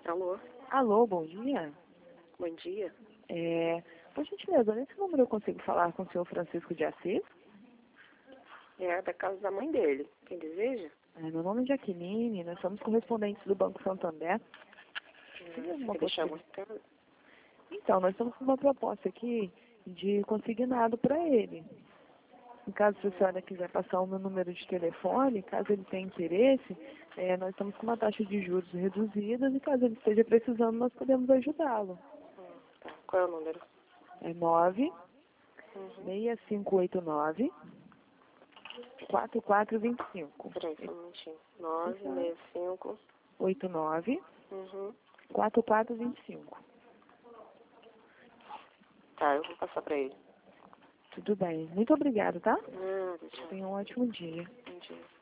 Alô? Alô, bom dia. Bom dia. Por gentileza, nesse número eu consigo falar com o senhor Francisco de Assis? É da casa da mãe dele. Quem deseja? Meu nome é Jaqueline, nós somos correspondentes do Banco Santander. Tem alguma Quer deixar algum possibilidade? recado? Então, nós estamos com uma proposta aqui de consignado para ele. Em caso a senhora quiser passar o meu número de telefone, caso ele tenha interesse, nós estamos com uma taxa de juros reduzida e caso ele esteja precisando, nós podemos ajudá-lo. Tá. Qual é o número? É 9 Uhum. 6589 4425. Peraí, só um minutinho. 965. 89 Uhum. 4425. Tá, eu vou passar pra ele. Tudo bem. Muito obrigada, tá? Tchau. Tenha um ótimo dia. Bom dia.